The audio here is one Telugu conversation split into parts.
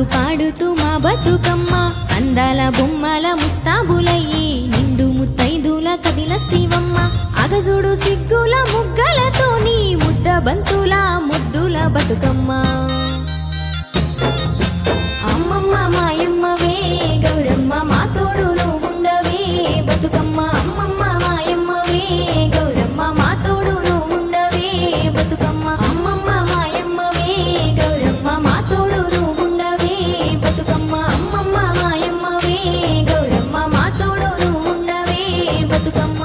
పాడుతూ మా బతుకమ్మ అందాల బొమ్మల ముస్తాబులయ్యి నిండు ముత్తైదుల కదిలస్తివమ్మ అగజుడు సిగ్గుల ముగ్గలతోని ముద్ద బంతుల ముద్దుల బతుకమ్మ అమ్మమ్మ మాయమ్మవే గౌరమ్మ మా తోడు నువ్వుండవే బతుకమ్మ అమ్మమ్మ మాయమ్మవే గౌరమ్మ మా తోడు నువ్వుండవే బతుకమ్మ అమ్మమ్మ మాయమ్మవే గౌరమ్మ మా తోడు నువ్వుండవే బతుకమ్మ అమ్మమ్మ మాయమ్మవే గౌరమ్మ మా తోడు నువ్వుండవే బతుకమ్మ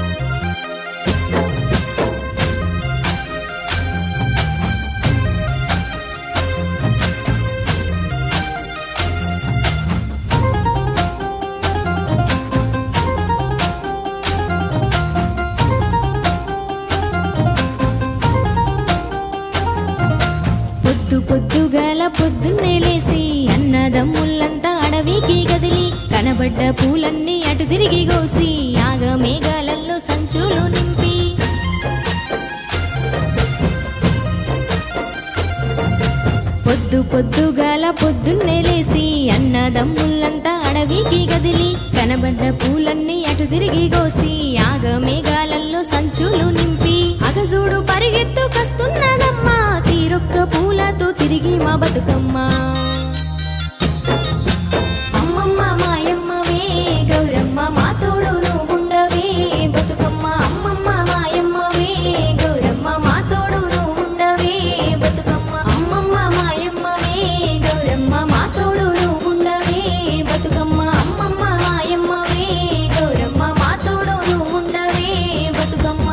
పొద్దుగల పొద్దున్నే లేసి అన్నదమ్ముళ్ళంతా అడవికి గదిలి కనబడ్డ పూలన్నీ అటు తిరిగి కోసి ఆగమేఘాలలో సంచులు నింపి పొద్దుగల పొద్దున్నే లేసి అన్నదమ్ముళ్ళంతా అడవికి గదిలి కనబడ్డ పూలన్నీ అటు తిరిగి కోసి ఆగమేఘాలలో సంచులు నింపి అగజూడు పరిగెత్తుకొస్తున్నదమ్మా తీరొక్క పూలతో తిరిగి మా బతుకమ్మ అమ్మమ్మ మాయమ్మవే గౌరమ్మ మా తోడు నువ్వుండవే బతుకమ్మ అమ్మమ్మ మాయమ్మవే గౌరమ్మ మా తోడు నువ్వుండవే బతుకమ్మ అమ్మమ్మ మాయమ్మవే గౌరమ్మ మా తోడు నువ్వుండవే బతుకమ్మ అమ్మమ్మ మాయమ్మవే గౌరమ్మ మా తోడు నువ్వుండవే బతుకమ్మ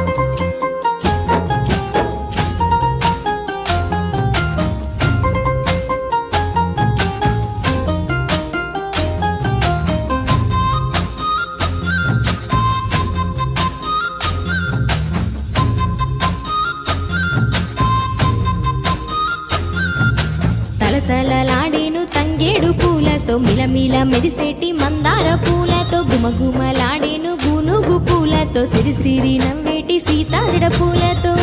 తలతలలాడేను తంగేడు పూలతో మిలమిల మెరిసేటి మందార పూలతో గుమగుమలాడేను గునుగు పూలతో సిరిసిరి నవ్వేటి సీతాజడ పూలతో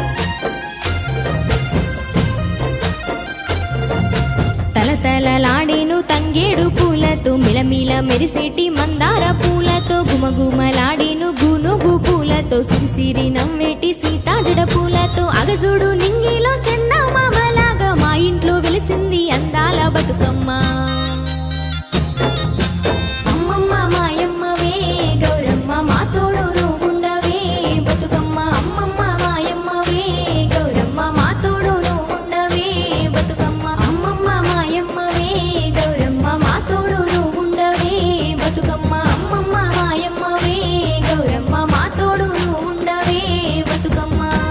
తలతలలాడేను తంగేడు పూలతో మిలమిల మెరిసేటి మందార పూలతో గుమగుమలాడేను గునుగు పూలతో సిరిసిరి నవ్వేటి సీతాజడ పూలతో అగజుడు నింగిలో సెందమామలాగా మా ఇంట్లో వెలిసింది అందాల బతుకమ్మ అమ్మమ్మ మాయమ్మవే గౌరమ్మ మా తోడు నువ్వుండవే బతుకమ్మ అమ్మమ్మ మాయమ్మవే గౌరమ్మ మా తోడు నువ్వుండవే బతుకమ్మ అమ్మమ్మ మాయమ్మవే గౌరమ్మ మా తోడు నువ్వుండవే బతుకమ్మ అమ్మమ్మ మాయమ్మవే గౌరమ్మ మా తోడు నువ్వుండవే బతుకమ్మ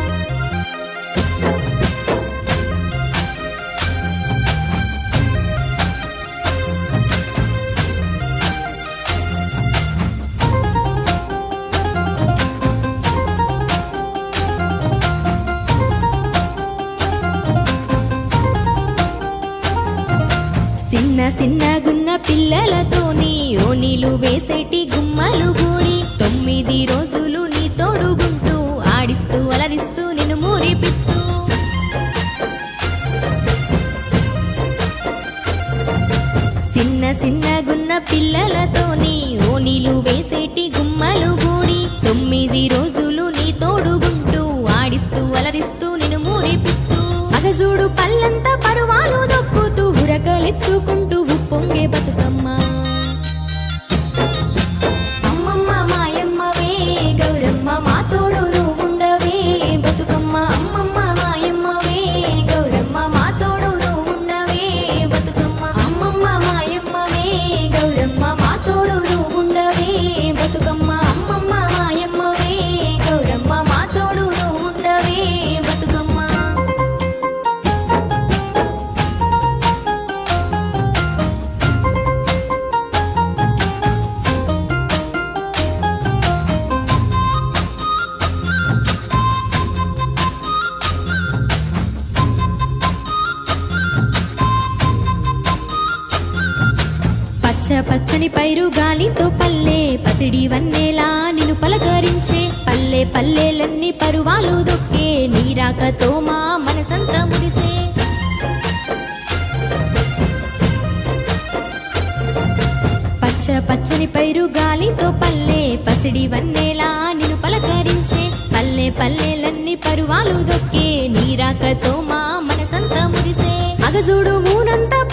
సిన్నగున్న పిల్లలతోని ఓనీలు వేసేటి గుమ్మలు గూడి 9 రోజులు నీ తోడుగుంటూ ఆడిస్తూ అలరిస్తూ నిన్ను మురిపిస్తూ సిన్నగున్న పిల్లలతోని ఓనీలు వేసేటి గుమ్మలు గూడి 9 రోజులు నీ తోడుగుంటూ ఆడిస్తూ అలరిస్తూ నిన్ను మురిపిస్తూ అగజూడు పల్లంతా పరువాలు దొక్కుతూ ఉరకలెత్తుకుంటూ ఉప్పొంగే బతుకమ్మ అమ్మమ్మ మాయమ్మవే గౌరమ్మ మా తోడు నువ్వుండవే బతుకమ్మ అమ్మమ్మ మాయమ్మవే గౌరమ్మ మా తోడు నువ్వుండవే బతుకమ్మ అమ్మమ్మ మాయమ్మవే గౌరమ్మ మా తోడు నువ్వుండవే బతుకమ్మ అమ్మమ్మ మాయమ్మవే గౌరమ్మ మా తోడు నువ్వుండవే బతుకమ్మ పచ్చని పైరు గాలితో పల్లె పసిడి వన్నేలా నిన్ను పలకరించే పల్లె పల్లెలన్నీ పరువాలు దొక్కే నీరాకతో మా మనసంతా మురిసే నీతో పల్లె పసిడి వన్నేలా నిన్ను పలకరించే పల్లె పల్లెలన్నీ పరువాలు దొక్కే నీరాకతో మా మనసంతా మురిసే అగజూడు ఊనంతా